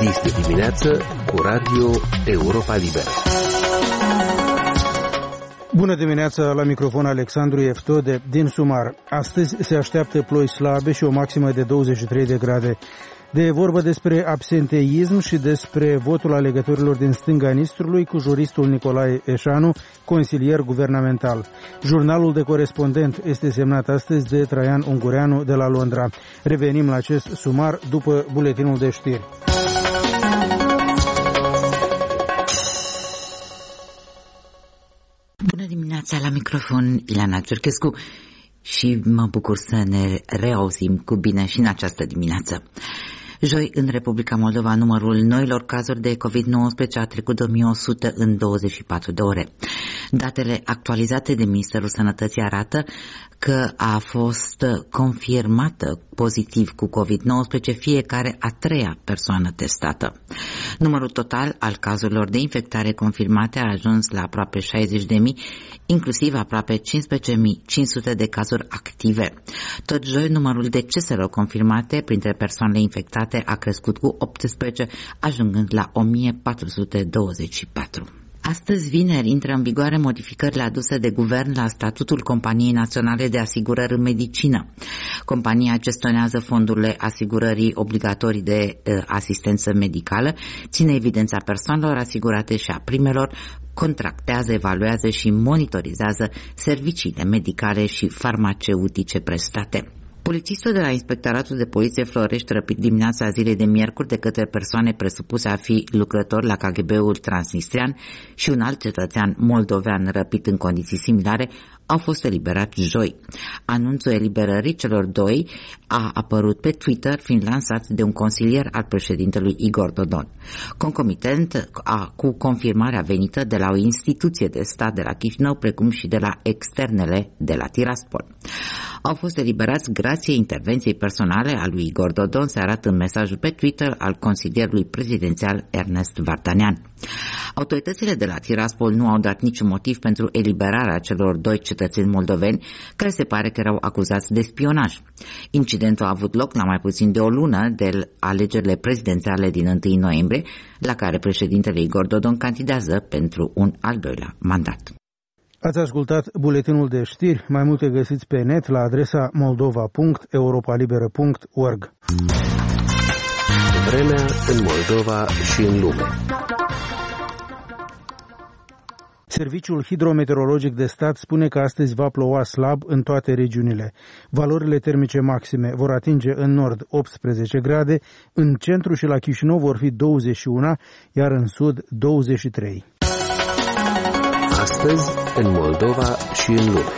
Este dimineață cu Radio Europa Liberă. Bună dimineața, la microfon Alexandru Eftode din Sumar. Astăzi se așteaptă ploi slabe și o maximă de 23 de grade. De vorbă despre absenteism și despre votul alegătorilor din stânga Nistrului cu juristul Nicolae Eșanu, consilier guvernamental. Jurnalul de corespondent este semnat astăzi de Traian Ungureanu de la Londra. Revenim la acest sumar după buletinul de știri. Bună dimineața, la microfon Ileana Cerchescu și mă bucur să ne reauzim cu bine și în această dimineață. Joi, în Republica Moldova, numărul noilor cazuri de COVID-19 a trecut de 1100 în 24 de ore. Datele actualizate de Ministerul Sănătății arată că a fost confirmată pozitiv cu COVID-19 fiecare a treia persoană testată. Numărul total al cazurilor de infectare confirmate a ajuns la aproape 60.000, inclusiv aproape 15.500 de cazuri active. Tot joi, numărul deceselor confirmate printre persoanele infectate a crescut cu 18, ajungând la 1424. Astăzi, vineri, intră în vigoare modificările aduse de guvern la statutul Companiei Naționale de Asigurări în Medicină. Compania gestionează fondurile asigurării obligatorii de asistență medicală, ține evidența persoanelor asigurate și a primelor, contractează, evaluează și monitorizează serviciile medicale și farmaceutice prestate. Polițistul de la Inspectoratul de Poliție Florești, răpit dimineața zilei de miercuri de către persoane presupuse a fi lucrători la KGB-ul transnistrian și un alt cetățean moldovean răpit în condiții similare, au fost eliberați joi. Anunțul eliberării celor doi a apărut pe Twitter, fiind lansat de un consilier al președintelui Igor Dodon, concomitent cu confirmarea venită de la o instituție de stat de la Chișinău, precum și de la externele de la Tiraspol. Au fost eliberați grație intervenției personale a lui Igor Dodon, se arată în mesajul pe Twitter al consilierului prezidențial Ernest Vartanian. Autoritățile de la Tiraspol nu au dat niciun motiv pentru eliberarea celor doi cetățeni moldoveni care se pare că erau acuzați de spionaj. Incidentul a avut loc la mai puțin de o lună de alegerile prezidențiale din 1 noiembrie, la care președintele Igor Dodon candidează pentru un al doilea mandat. Ați ascultat buletinul de știri, mai multe găsiți pe net la adresa moldova.europalibera.org. Vremea în Moldova și în lume. Serviciul hidrometeorologic de stat spune că astăzi va ploua slab în toate regiunile. Valorile termice maxime vor atinge în nord 18 grade, în centru și la Chișinău vor fi 21, iar în sud 23. Astăzi, în Moldova și în lume.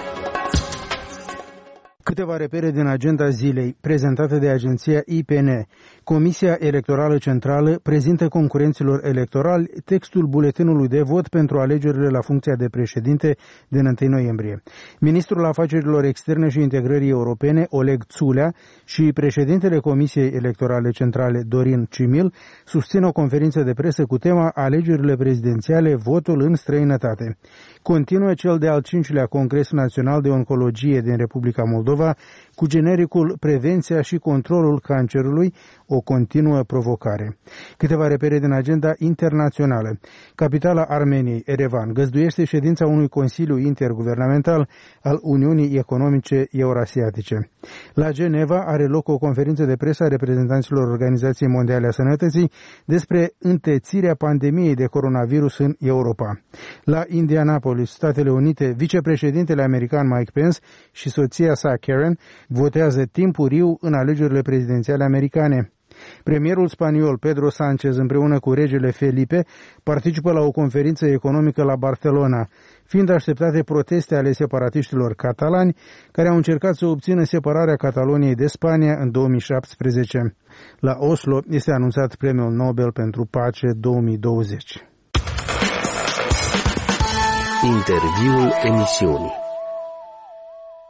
Câteva repere din agenda zilei, prezentată de agenția IPN. Comisia Electorală Centrală prezintă concurenților electorali textul buletinului de vot pentru alegerile la funcția de președinte din 1 noiembrie. Ministrul Afacerilor Externe și Integrării Europene, Oleg Țulea, și președintele Comisiei Electorale Centrale, Dorin Cimil, susțin o conferință de presă cu tema Alegerile prezidențiale, votul în străinătate. Continuă cel de-al 5-lea Congres Național de Oncologie din Republica Moldova cu genericul Prevenția și controlul cancerului, o continuă provocare. Câteva repere din agenda internațională. Capitala Armeniei, Erevan, găzduiește ședința unui Consiliu Interguvernamental al Uniunii Economice Eurasiatice. La Geneva are loc o conferință de presă a reprezentanților Organizației Mondiale a Sănătății despre întețirea pandemiei de coronavirus în Europa. La Indianapolis, Statele Unite, vicepreședintele american Mike Pence și soția sa Karen votează timpuriu în alegerile prezidențiale americane. Premierul spaniol Pedro Sánchez împreună cu regele Felipe participă la o conferință economică la Barcelona, fiind așteptate proteste ale separatiștilor catalani care au încercat să obțină separarea Cataloniei de Spania în 2017. La Oslo este anunțat Premiul Nobel pentru Pace 2020. Interviul emisiunii.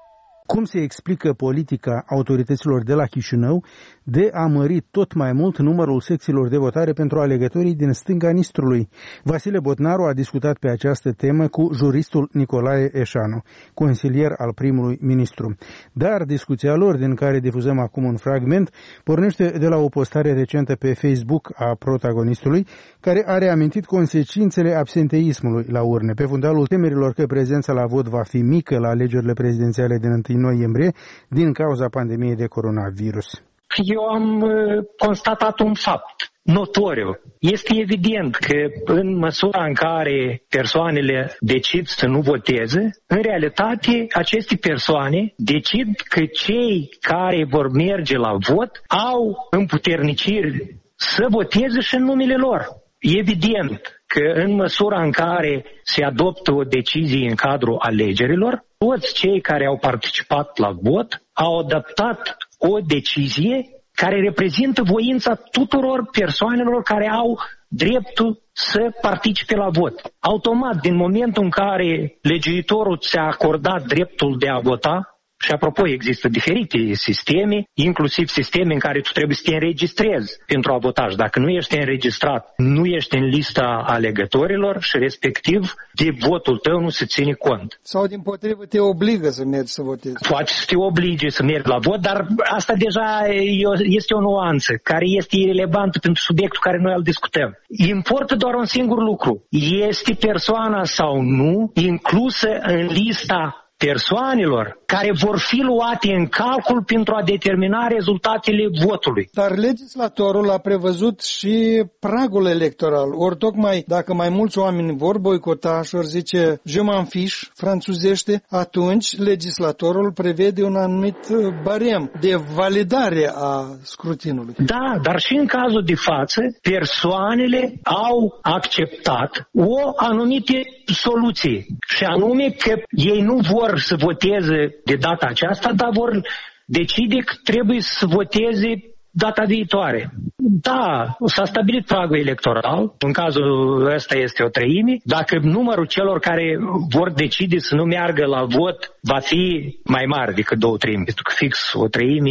Cum se explică politica autorităților de la Chișinău de a mări tot mai mult numărul secțiilor de votare pentru alegătorii din stânga Nistrului? Vasile Botnaru a discutat pe această temă cu juristul Nicolae Eșanu, consilier al primului ministru. Dar discuția lor, din care difuzăm acum un fragment, pornește de la o postare recentă pe Facebook a protagonistului, care a reamintit consecințele absenteismului la urne, pe fundalul temerilor că prezența la vot va fi mică la alegerile prezidențiale din 1 noiembrie din cauza pandemiei de coronavirus. Eu am constatat un fapt notoriu. Este evident că în măsura în care persoanele decid să nu voteze, în realitate aceste persoane decid că cei care vor merge la vot au împuterniciri să voteze și în numele lor. Evident că în măsura în care se adoptă o decizie în cadrul alegerilor, toți cei care au participat la vot au adoptat o decizie care reprezintă voința tuturor persoanelor care au dreptul să participe la vot. Automat, din momentul în care legiuitorul ți-a acordat dreptul de a vota, și apropo, există diferite sisteme, inclusiv sisteme în care tu trebuie să te înregistrezi pentru a vota. Și dacă nu ești înregistrat, nu ești în lista alegătorilor și respectiv de votul tău nu se ține cont. Sau dimpotrivă te obligă să mergi să votezi. Poate să te oblige să mergi la vot, dar asta deja este o nuanță care este irelevantă pentru subiectul care noi îl discutăm. Importă doar un singur lucru. Este persoana sau nu inclusă în lista persoanelor care vor fi luate în calcul pentru a determina rezultatele votului. Dar legislatorul a prevăzut și pragul electoral. Ori tocmai dacă mai mulți oameni vor boicota și ori zice je m'en fiche, franțuzește, atunci legislatorul prevede un anumit barem de validare a scrutinului. Da, dar și în cazul de față, persoanele au acceptat o anumită soluție. Și anume că ei nu vor să voteze de data aceasta, dar vor decide că trebuie să voteze data viitoare. Da, s-a stabilit pragul electoral, în cazul ăsta este o treime. Dacă numărul celor care vor decide să nu meargă la vot va fi mai mare decât 2/3, pentru că fix o treime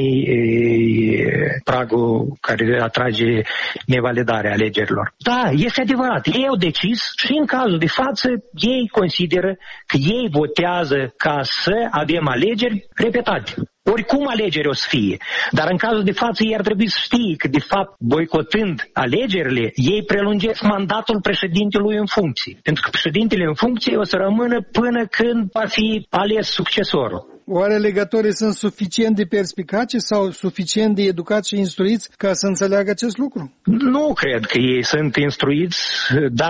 e pragul care atrage nevalidarea alegerilor. Da, este adevărat, ei au decis și în cazul de față ei consideră că ei votează ca să avem alegeri repetate. Oricum alegeri o să fie, dar în cazul de față ei ar trebui să știe că de fapt boicotând alegerile, ei prelungesc mandatul președintelui în funcție. Pentru că președintele în funcție o să rămână până când va fi ales succesorul. Oare alegătorii sunt suficient de perspicaci sau suficient de educați și instruiți ca să înțeleagă acest lucru? Nu cred că ei sunt instruiți, dar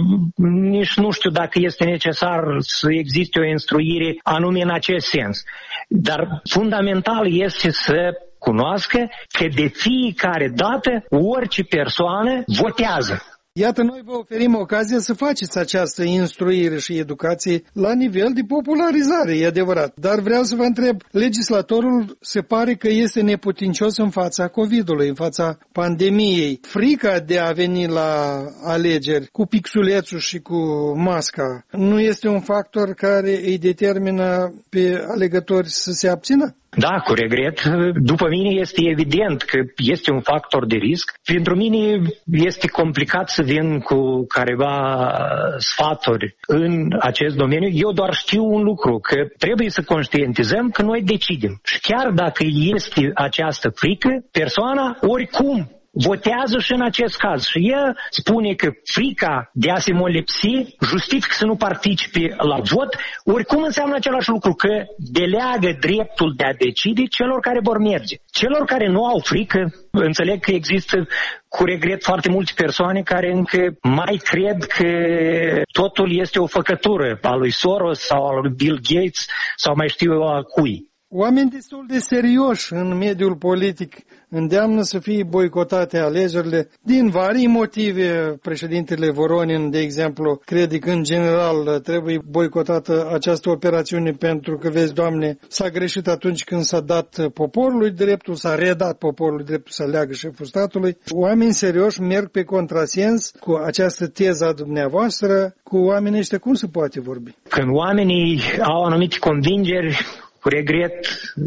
nici nu știu dacă este necesar să existe o instruire anume în acest sens. Dar fundamental este să cunoască că de fiecare dată orice persoană votează. Iată, noi vă oferim ocazia să faceți această instruire și educație la nivel de popularizare, e adevărat. Dar vreau să vă întreb, legislatorul se pare că este neputincios în fața COVID-ului, în fața pandemiei. Frica de a veni la alegeri cu pixulețul și cu masca nu este un factor care îi determină pe alegători să se abțină? Da, cu regret. După mine este evident că este un factor de risc. Pentru mine este complicat să vin cu careva sfaturi în acest domeniu. Eu doar știu un lucru, că trebuie să conștientizăm că noi decidem. Și chiar dacă este această frică, persoana oricum votează și în acest caz. Și el spune că frica de a se molepsi justifică să nu participe la vot, oricum înseamnă același lucru, că deleagă dreptul de a decide celor care vor merge. Celor care nu au frică, înțeleg că există cu regret foarte multe persoane care încă mai cred că totul este o făcătură a lui Soros sau a lui Bill Gates sau mai știu eu a cui. Oameni destul de serioși în mediul politic îndeamnă să fie boicotate alegerile din varii motive. Președintele Voronin, de exemplu, crede că în general trebuie boicotată această operațiune pentru că, vezi, Doamne, s-a greșit atunci când s-a dat poporului dreptul, s-a redat poporului dreptul să aleagă șeful statului. Oameni serioși merg pe contrasens cu această teză a dumneavoastră. Cu oamenii ăștia cum se poate vorbi? Când oamenii au anumite convingeri, cu regret,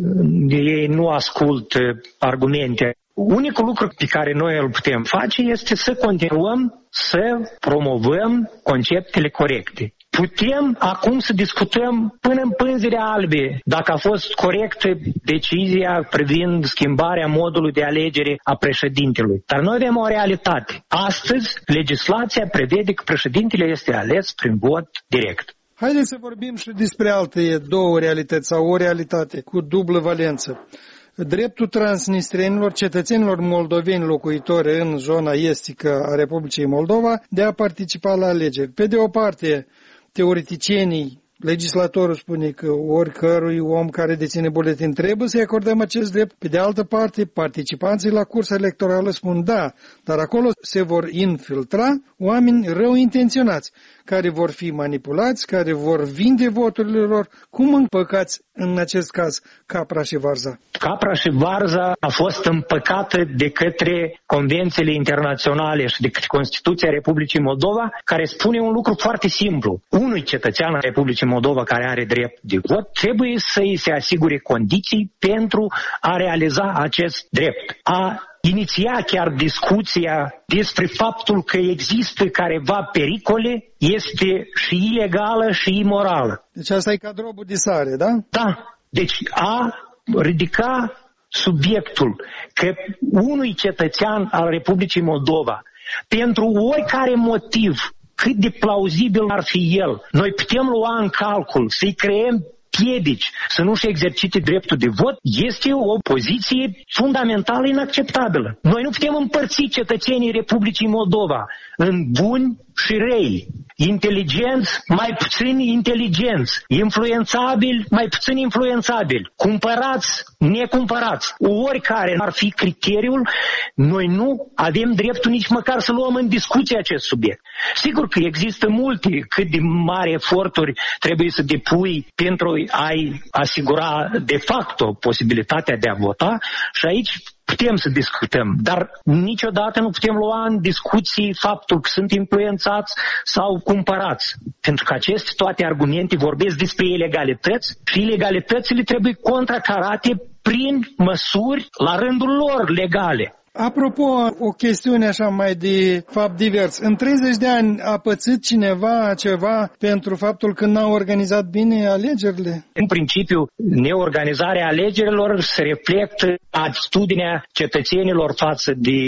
ei nu ascultă argumente. Unicul lucru pe care noi îl putem face este să continuăm să promovăm conceptele corecte. Putem acum să discutăm până în pânzele albe dacă a fost corectă decizia privind schimbarea modului de alegere a președintelui. Dar noi avem o realitate. Astăzi, legislația prevede că președintele este ales prin vot direct. Haideți să vorbim și despre alte două realități sau o realitate cu dublă valență. Dreptul transnistrenilor, cetățenilor moldoveni locuitori în zona estică a Republicii Moldova de a participa la alegeri. Pe de o parte, teoreticienii, legislatorul spune că oricărui om care deține buletin trebuie să-i acordăm acest drept. Pe de altă parte, participanții la cursa electorală spun da, dar acolo se vor infiltra oameni rău intenționați, care vor fi manipulați, care vor vinde voturile lor. Cum împăcați în acest caz capra și varza? Capra și varza a fost împăcată de către convențiile internaționale și de către Constituția Republicii Moldova, care spune un lucru foarte simplu. Unui cetățean al Republicii Moldova care are drept de vot trebuie să îi se asigure condiții pentru a realiza acest drept. A iniția chiar discuția despre faptul că există careva pericole este și ilegală și imorală. Deci asta e ca drobul de sare, da? Da. Deci a ridica subiectul că unui cetățean al Republicii Moldova, pentru oricare motiv, cât de plauzibil ar fi el, noi putem lua în calcul să-i creăm piedici să nu-și exercite dreptul de vot, este o poziție fundamentală inacceptabilă. Noi nu putem împărți cetățenii Republicii Moldova în buni și rei, inteligenți, mai puțin inteligenți, influențabili, mai puțin influențabili, cumpărați, necumpărați. Oricare ar fi criteriul, noi nu avem dreptul nici măcar să luăm în discuție acest subiect. Sigur că există multe, cât de mari eforturi trebuie să depui pentru a-i asigura de facto posibilitatea de a vota și aici putem să discutăm, dar niciodată nu putem lua în discuții faptul că sunt influențați sau cumpărați. Pentru că aceste toate argumente vorbesc despre ilegalități și ilegalitățile trebuie contracarate prin măsuri la rândul lor legale. Apropo, o chestiune așa mai de fapt divers. În 30 de ani a pățit cineva ceva pentru faptul că n-a organizat bine alegerile? În principiu, neorganizarea alegerilor se reflectă atitudinea cetățenilor față de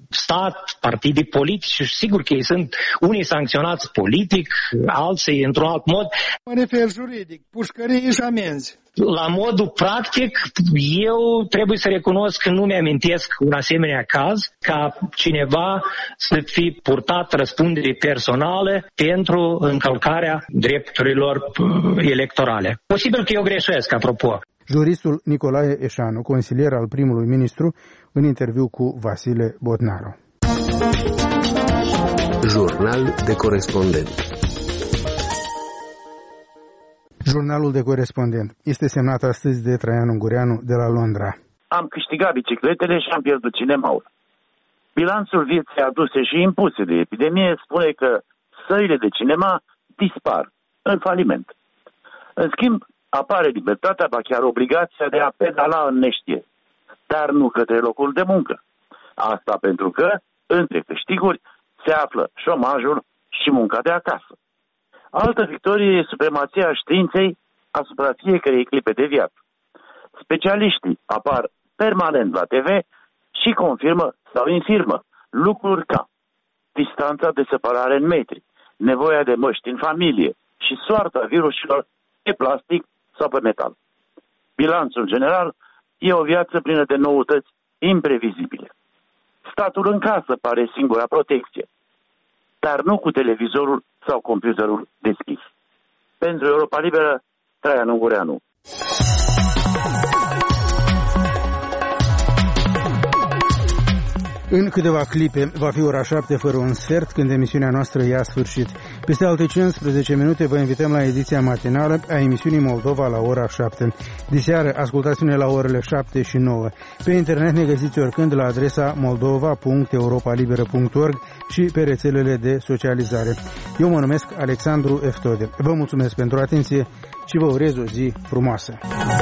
stat, partide politice și sigur că ei sunt unii sancționați politic, alții într-un alt mod. Mă refer juridic, pușcărie și amenzi. La modul practic, eu trebuie să recunosc că nu mi-amintesc un asemenea caz ca cineva să fi purtat răspundere personală pentru încălcarea drepturilor electorale. Posibil că eu greșesc, apropo. Juristul Nicolae Eșanu, consilier al primului ministru, în interviu cu Vasile Botnaru. Jurnal de corespondent. Jurnalul de corespondent este semnat astăzi de Traian Ungureanu de la Londra. Am câștigat bicicletele și am pierdut cinemaul. Bilanțul vieții aduse și impuse de epidemie spune că săile de cinema dispar în faliment. În schimb, apare libertatea, ba chiar obligația de a pedala în neștie, dar nu către locul de muncă. Asta pentru că, între câștiguri, se află șomajul și munca de acasă. Altă victorie e supremația științei asupra fiecărei clipe de viață. Specialiștii apar permanent la TV și confirmă sau infirmă lucruri ca distanța de separare în metri, nevoia de măști în familie și soarta virusilor pe plastic sau pe metal. Bilanțul general e o viață plină de noutăți imprevizibile. Statul în casă pare singura protecție, dar nu cu televizorul sau computerul deschis. Pentru Europa Liberă, Traian Ungureanu. În câteva clipe va fi ora 7 fără un sfert când emisiunea noastră ia sfârșit. Peste alte 15 minute vă invităm la ediția matinală a emisiunii Moldova la ora 7. Diseară ascultați-ne la orele 7 și 9. Pe internet ne găsiți oricând la adresa moldova.europalibera.org și pe rețelele de socializare. Eu mă numesc Alexandru Eftode. Vă mulțumesc pentru atenție și vă urez o zi frumoasă.